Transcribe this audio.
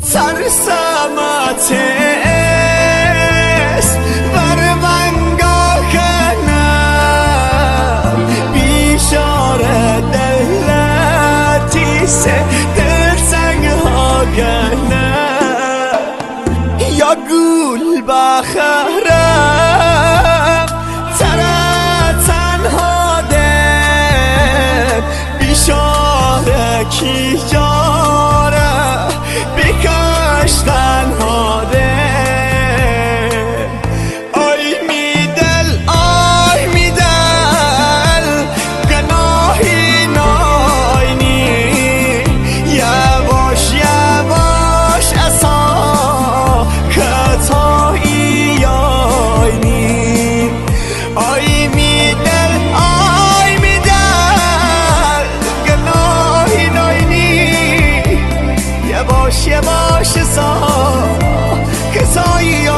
سرسمت است بر منگاهنم بیشاره دلتی سه دل سنگ ها گنم یا گول بخرم تره تنها دم بیشاره کی جاره بکش تنها دم آی میدل گناهی ناینی یواش یواش اصا کتایی آینی آی میدل گناهی ناینی یواش یواش اصا کتایی